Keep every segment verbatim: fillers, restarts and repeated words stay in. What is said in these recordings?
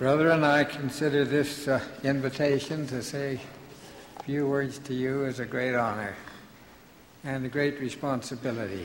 Brethren, I consider this uh, invitation to say a few words to you as a great honor and a great responsibility.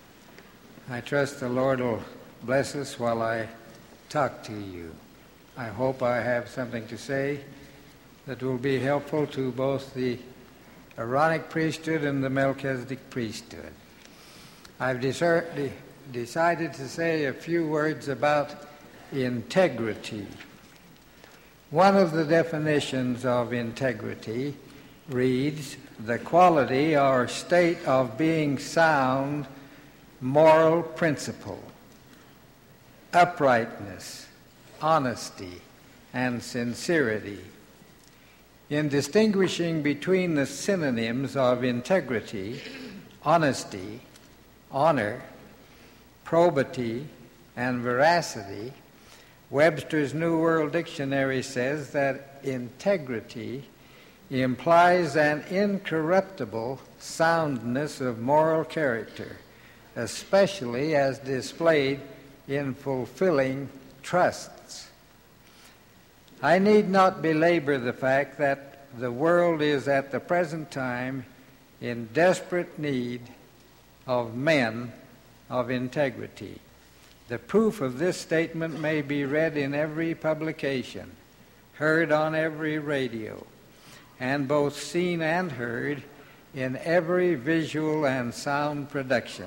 I trust the Lord will bless us while I talk to you. I hope I have something to say that will be helpful to both the Aaronic priesthood and the Melchizedek priesthood. I've deser- de- decided to say a few words about integrity. One of the definitions of integrity reads, the quality or state of being sound moral principle, uprightness, honesty, and sincerity. In distinguishing between the synonyms of integrity, honesty, honor, probity, and veracity, Webster's New World Dictionary says that integrity implies an incorruptible soundness of moral character, especially as displayed in fulfilling trusts. I need not belabor the fact that the world is at the present time in desperate need of men of integrity. The proof of this statement may be read in every publication, heard on every radio, and both seen and heard in every visual and sound production.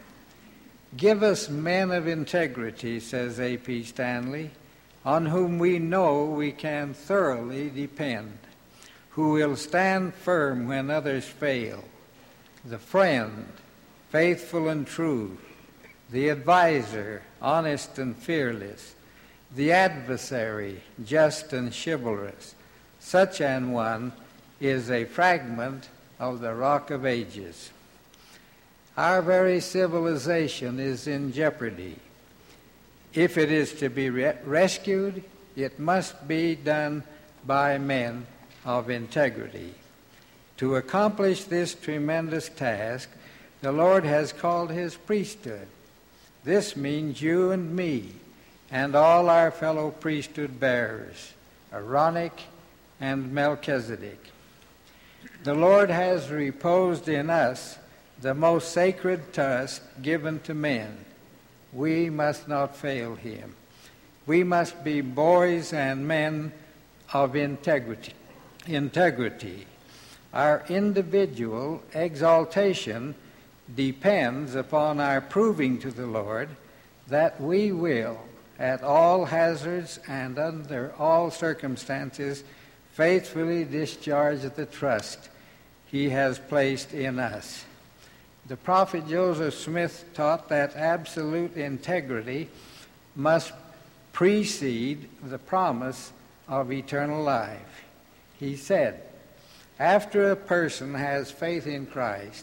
Give us men of integrity, says A P Stanley, on whom we know we can thoroughly depend, who will stand firm when others fail, the friend, faithful and true, the advisor, honest and fearless, the adversary, just and chivalrous. Such an one is a fragment of the Rock of Ages. Our very civilization is in jeopardy. If it is to be re- rescued, it must be done by men of integrity. To accomplish this tremendous task, the Lord has called his priesthood. This means you and me and all our fellow priesthood bearers, Aaronic and Melchizedek. The Lord has reposed in us the most sacred task given to men. We must not fail him. We must be boys and men of integrity. Integrity. Our individual exaltation depends upon our proving to the Lord that we will, at all hazards and under all circumstances, faithfully discharge the trust he has placed in us. The prophet Joseph Smith taught that absolute integrity must precede the promise of eternal life. He said, after a person has faith in Christ,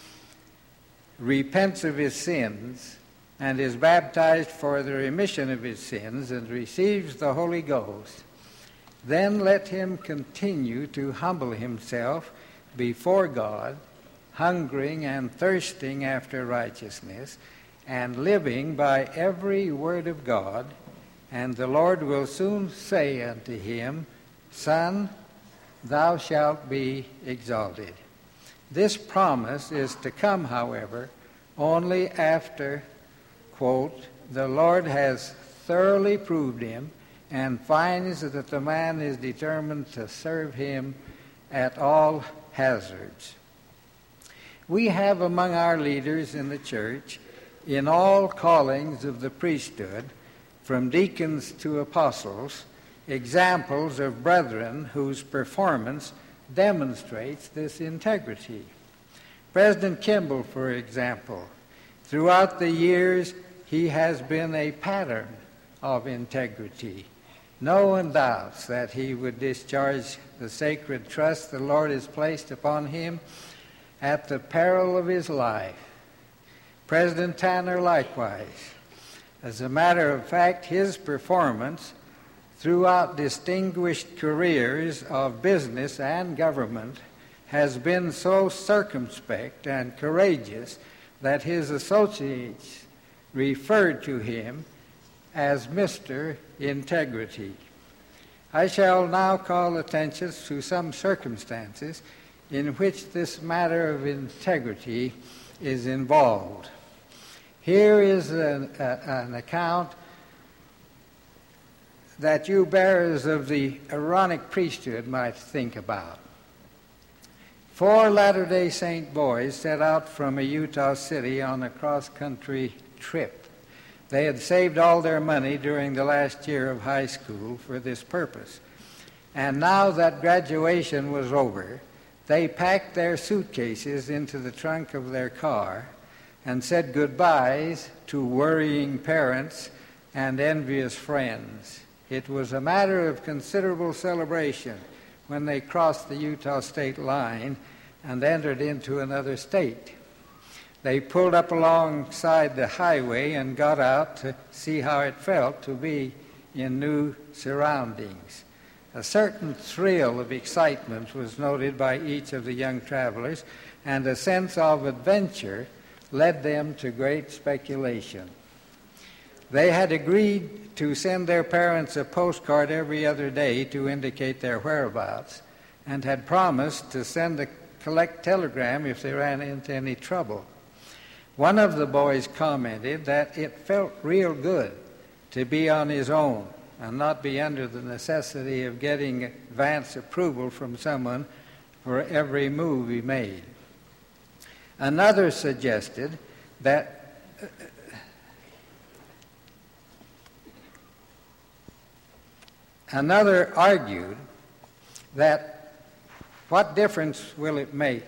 repents of his sins, and is baptized for the remission of his sins, and receives the Holy Ghost, then let him continue to humble himself before God, hungering and thirsting after righteousness, and living by every word of God, and the Lord will soon say unto him, Son, thou shalt be exalted. This promise is to come, however, only after, quote, the Lord has thoroughly proved him and finds that the man is determined to serve him at all hazards. We have among our leaders in the church, in all callings of the priesthood, from deacons to apostles, examples of brethren whose performance demonstrates this integrity. President Kimball, for example, throughout the years, he has been a pattern of integrity. No one doubts that he would discharge the sacred trust the Lord has placed upon him at the peril of his life. President Tanner likewise. As a matter of fact, his performance throughout distinguished careers of business and government has been so circumspect and courageous that his associates referred to him as Mister Integrity. I shall now call attention to some circumstances in which this matter of integrity is involved. Here is an, a, an account that you bearers of the Aaronic priesthood might think about. Four Latter-day Saint boys set out from a Utah city on a cross-country trip. They had saved all their money during the last year of high school for this purpose. And now that graduation was over, they packed their suitcases into the trunk of their car and said goodbyes to worrying parents and envious friends. It was a matter of considerable celebration when they crossed the Utah state line and entered into another state. They pulled up alongside the highway and got out to see how it felt to be in new surroundings. A certain thrill of excitement was noted by each of the young travelers, and a sense of adventure led them to great speculation. They had agreed to send their parents a postcard every other day to indicate their whereabouts, and had promised to send a collect telegram if they ran into any trouble. One of the boys commented that it felt real good to be on his own and not be under the necessity of getting advance approval from someone for every move he made. Another suggested that another argued that what difference will it make?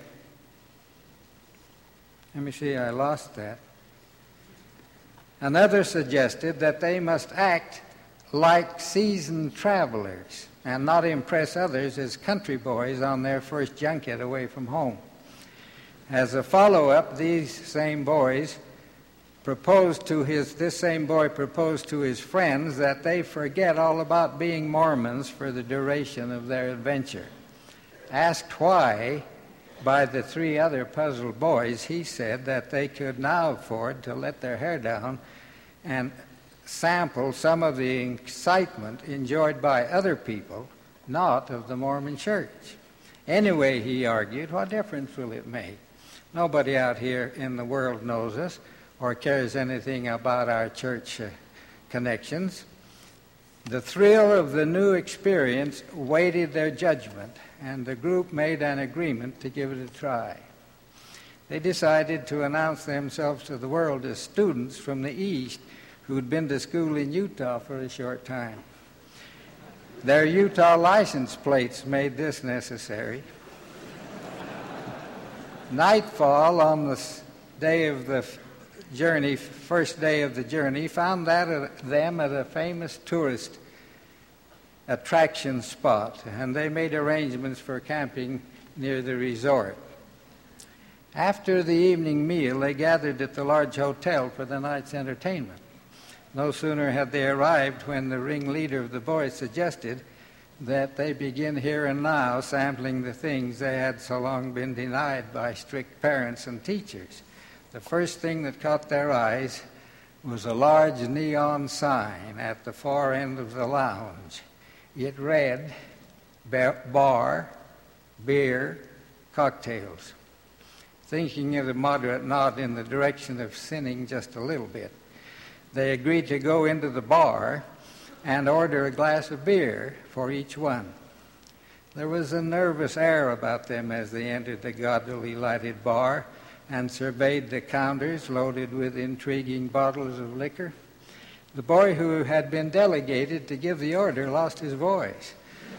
Let me see, I lost that. Another suggested that they must act like seasoned travelers and not impress others as country boys on their first junket away from home. As a follow-up, these same boys proposed to his, this same boy proposed to his friends that they forget all about being Mormons for the duration of their adventure. Asked why by the three other puzzled boys, he said that they could now afford to let their hair down and sample some of the excitement enjoyed by other people, not of the Mormon Church. Anyway, he argued, what difference will it make? Nobody out here in the world knows us or cares anything about our church uh, connections. The thrill of the new experience weighted their judgment, and the group made an agreement to give it a try. They decided to announce themselves to the world as students from the East who'd been to school in Utah for a short time. Their Utah license plates made this necessary. Nightfall on the day of the journey, first day of the journey, found that uh, them at a famous tourist attraction spot, and they made arrangements for camping near the resort. After the evening meal, they gathered at the large hotel for the night's entertainment. No sooner had they arrived when the ringleader of the boys suggested that they begin here and now sampling the things they had so long been denied by strict parents and teachers. The first thing that caught their eyes was a large neon sign at the far end of the lounge. It read, bar, beer, cocktails. Thinking it a moderate nod in the direction of sinning just a little bit, they agreed to go into the bar and order a glass of beer for each one. There was a nervous air about them as they entered the gaudily lighted bar and surveyed the counters loaded with intriguing bottles of liquor. The boy who had been delegated to give the order lost his voice.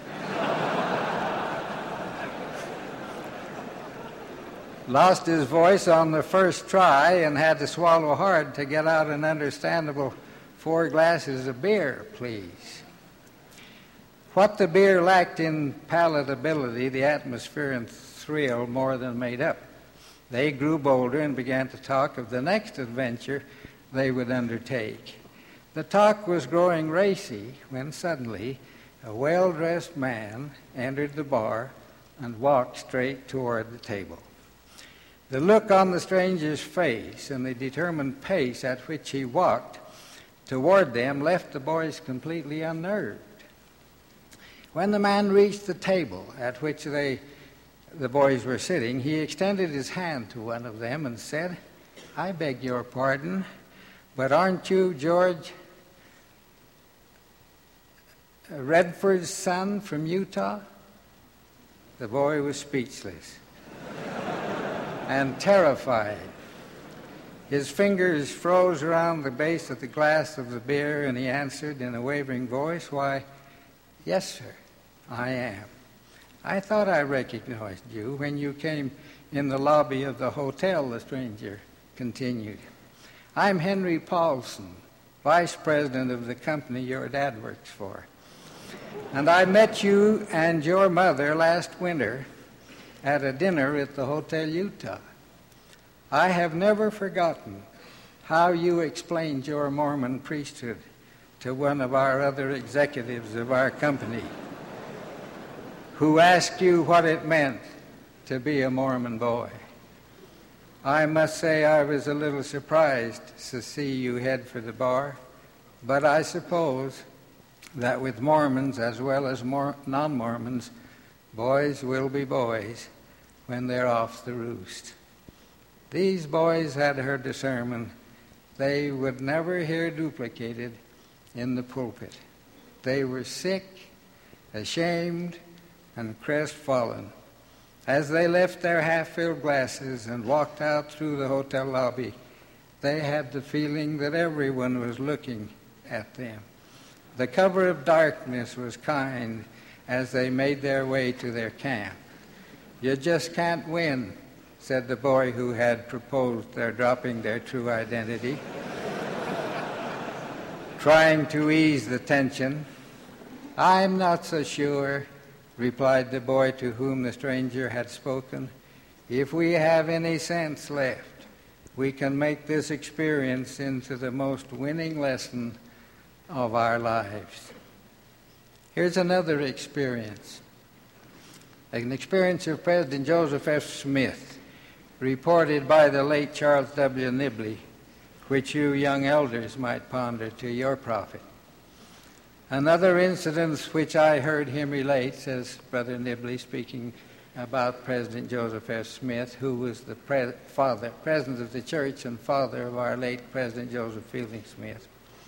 Lost his voice on the first try and had to swallow hard to get out an understandable four glasses of beer, please. What the beer lacked in palatability, the atmosphere and thrill more than made up. They grew bolder and began to talk of the next adventure they would undertake. The talk was growing racy when suddenly a well-dressed man entered the bar and walked straight toward the table. The look on the stranger's face and the determined pace at which he walked toward them left the boys completely unnerved. When the man reached the table at which they, the boys were sitting, he extended his hand to one of them and said, "I beg your pardon, but aren't you George Redford's son from Utah?" The boy was speechless and terrified. His fingers froze around the base of the glass of the beer, and he answered in a wavering voice, "Why, yes, sir, I am. I thought I recognized you when you came in the lobby of the hotel," the stranger continued. "I'm Henry Paulson, vice president of the company your dad works for. And I met you and your mother last winter at a dinner at the Hotel Utah. I have never forgotten how you explained your Mormon priesthood to one of our other executives of our company, who asked you what it meant to be a Mormon boy. I must say I was a little surprised to see you head for the bar, but I suppose that with Mormons as well as Mor- non-Mormons, boys will be boys when they're off the roost." These boys had heard a sermon they would never hear duplicated in the pulpit. They were sick, ashamed, and crestfallen. As they left their half-filled glasses and walked out through the hotel lobby, they had the feeling that everyone was looking at them. The cover of darkness was kind as they made their way to their camp. "You just can't win," said the boy who had proposed their dropping their true identity, trying to ease the tension. "I'm not so sure," replied the boy to whom the stranger had spoken. "If we have any sense left, we can make this experience into the most winning lesson of our lives." Here's another experience, an experience of President Joseph F. Smith, reported by the late Charles W. Nibley, which you young elders might ponder to your profit. "Another incident which I heard him relate," says Brother Nibley, speaking about President Joseph F. Smith, who was the pre- father, president of the church and father of our late President Joseph Fielding Smith,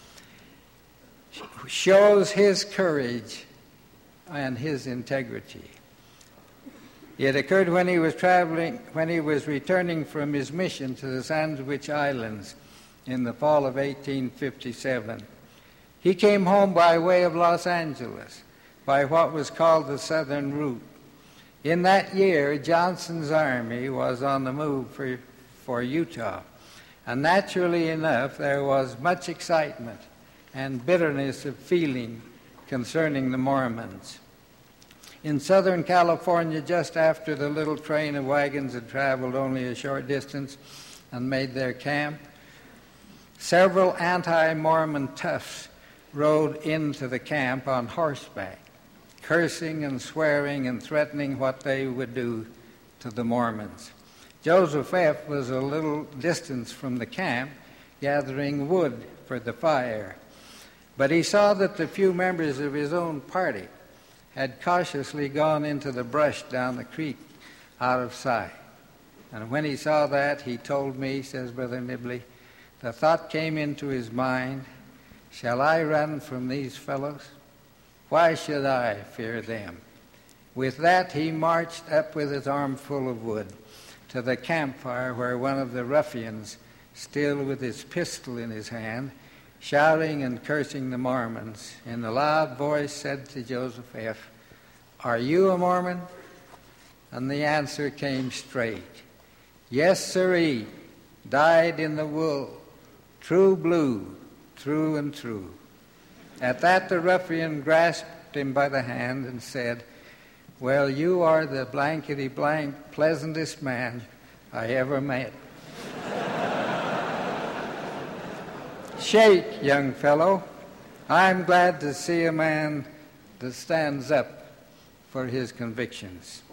shows his courage and his integrity. It occurred when he was traveling, when he was returning from his mission to the Sandwich Islands in the fall of eighteen fifty-seven. He came home by way of Los Angeles, by what was called the Southern Route. In that year, Johnson's army was on the move for, for Utah, and naturally enough, there was much excitement and bitterness of feeling concerning the Mormons. In Southern California, just after the little train of wagons had traveled only a short distance and made their camp, several anti-Mormon toughs rode into the camp on horseback, cursing and swearing and threatening what they would do to the Mormons. Joseph F. was a little distance from the camp, gathering wood for the fire, but he saw that the few members of his own party had cautiously gone into the brush down the creek out of sight. And when he saw that, he told me, says Brother Nibley, the thought came into his mind, "Shall I run from these fellows? Why should I fear them?" With that, he marched up with his armful of wood to the campfire where one of the ruffians, still with his pistol in his hand, shouting and cursing the Mormons, in a loud voice said to Joseph F., "Are you a Mormon?" And the answer came straight, "Yes, sirree, dyed in the wool, true blue, true and true." At that the ruffian grasped him by the hand and said, "Well, you are the blankety-blank pleasantest man I ever met." Shake, young fellow. I'm glad to see a man that stands up for his convictions.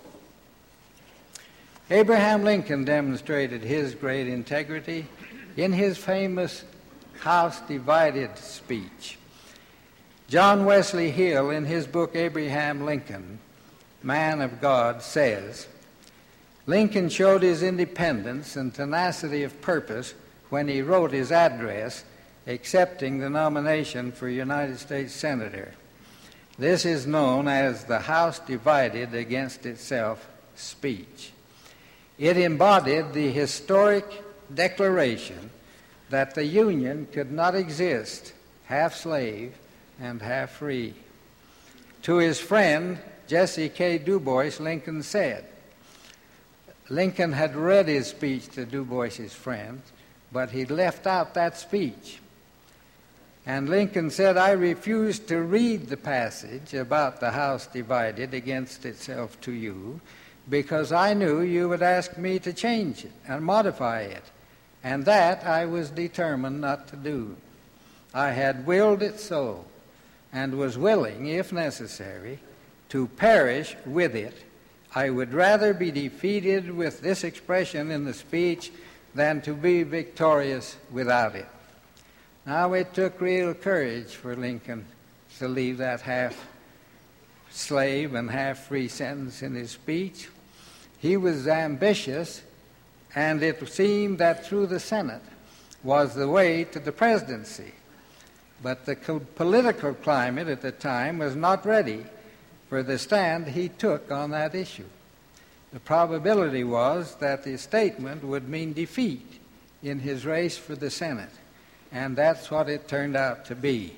Abraham Lincoln demonstrated his great integrity in his famous House Divided speech. John Wesley Hill, in his book Abraham Lincoln, Man of God, says, Lincoln showed his independence and tenacity of purpose when he wrote his address accepting the nomination for United States Senator. This is known as the House Divided Against Itself speech. It embodied the historic declaration that the Union could not exist half slave and half free. To his friend, Jesse K. Du Bois, Lincoln said, Lincoln had read his speech to Du Bois's friend, but he left out that speech. And Lincoln said, I refused to read the passage about the house divided against itself to you because I knew you would ask me to change it and modify it, and that I was determined not to do. I had willed it so, and was willing, if necessary, to perish with it. I would rather be defeated with this expression in the speech than to be victorious without it. Now, it took real courage for Lincoln to leave that half-slave and half-free sentence in his speech. He was ambitious, and it seemed that through the Senate was the way to the presidency. But the political climate at the time was not ready for the stand he took on that issue. The probability was that his statement would mean defeat in his race for the Senate, and that's what it turned out to be.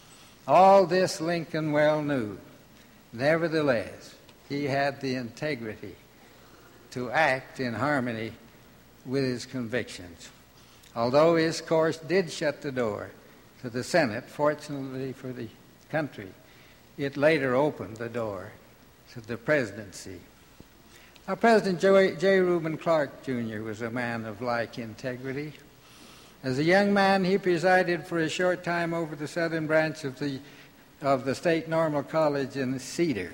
All this Lincoln well knew. Nevertheless, he had the integrity to act in harmony with his convictions. Although his course did shut the door to the Senate, fortunately for the country, it later opened the door to the presidency. Now, President J. J. Reuben Clark, Junior was a man of like integrity. As a young man, he presided for a short time over the southern branch of the, of the State Normal College in Cedar.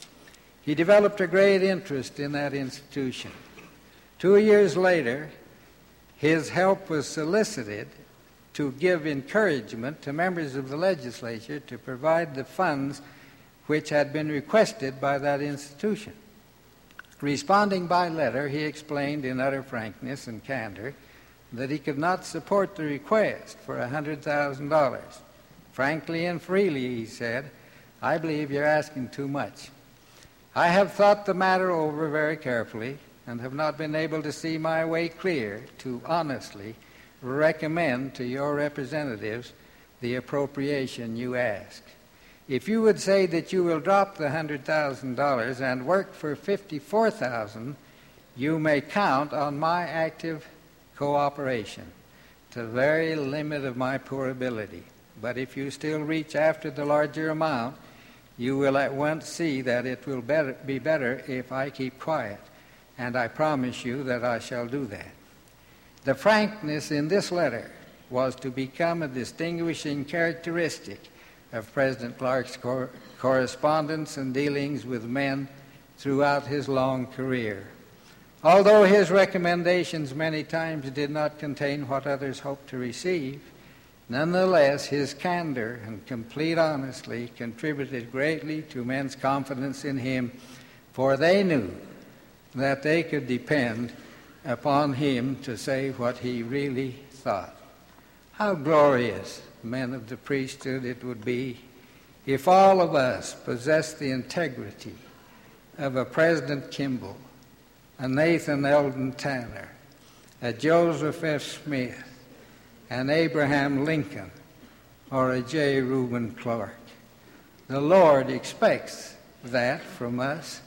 He developed a great interest in that institution. Two years later, his help was solicited to give encouragement to members of the legislature to provide the funds which had been requested by that institution. Responding by letter, he explained in utter frankness and candor that he could not support the request for one hundred thousand dollars. Frankly and freely, he said, I believe you're asking too much. I have thought the matter over very carefully and have not been able to see my way clear to honestly recommend to your representatives the appropriation you ask. If you would say that you will drop the one hundred thousand dollars and work for fifty-four thousand dollars, you may count on my active cooperation to the very limit of my poor ability. But if you still reach after the larger amount, you will at once see that it will better, be better if I keep quiet, and I promise you that I shall do that. The frankness in this letter was to become a distinguishing characteristic of President Clark's cor- correspondence and dealings with men throughout his long career. Although his recommendations many times did not contain what others hoped to receive, nonetheless his candor and complete honesty contributed greatly to men's confidence in him, for they knew that they could depend upon him to say what he really thought. How glorious, men of the priesthood, it would be if all of us possessed the integrity of a President Kimball, a Nathan Eldon Tanner, a Joseph F. Smith, an Abraham Lincoln, or a J. Reuben Clark. The Lord expects that from us,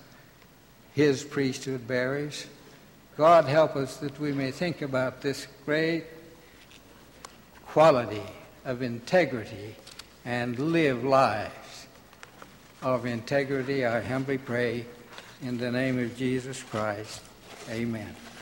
his priesthood bearers. God help us that we may think about this great quality of integrity and live lives of integrity. I humbly pray in the name of Jesus Christ. Amen.